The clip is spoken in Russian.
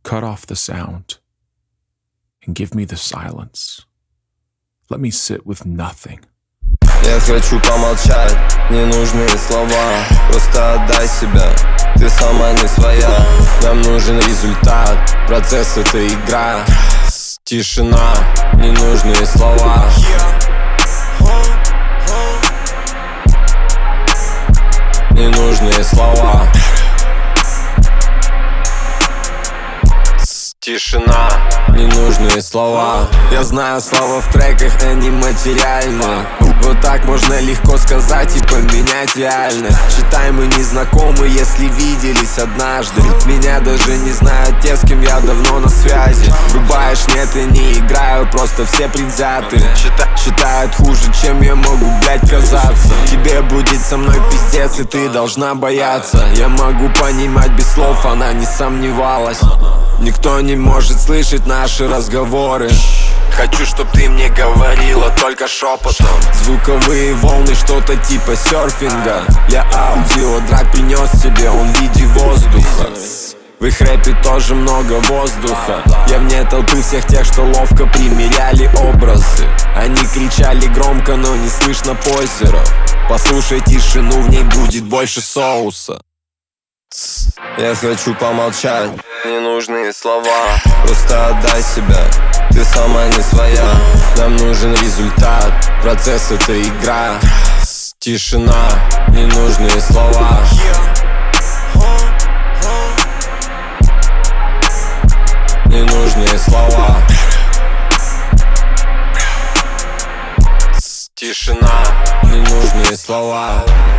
cut off the sound and give me the silence. Let me sit with nothing. Я хочу помолчать, ненужные слова. Просто отдай себя, ты сама не своя. Нам нужен результат, процесс — это игра. Тишина, ненужные слова. Ненужные слова. Тишина, ненужные слова. Я знаю, слова в треках, они материальны. Вот так можно легко сказать и поменять реальность. Считай, мы не знакомы, если виделись однажды. Меня даже не знают те, с кем я давно на связи. Врубаешь, нет, я не играю, просто все предвзяты. Считают хуже, чем я могу, блять, казаться. Тебе будет со мной пиздец, и ты должна бояться. Я могу понимать без слов, она не сомневалась. Никто не может слышать наши разговоры. Хочу, чтоб ты мне говорила только шепотом. Звуковые волны, что-то типа серфинга. Я аудиодрак принес тебе, он в виде воздуха. В их рэпе тоже много воздуха. Я вне толпы всех тех, что ловко примеряли образы. Они кричали громко, но не слышно позеров. Послушай тишину, в ней будет больше соуса. Я хочу помолчать, ненужные слова. Просто отдай себя, ты сама не своя. Нам нужен результат, процесс — это игра. Тишина, ненужные слова. Ненужные слова. Тишина, ненужные слова.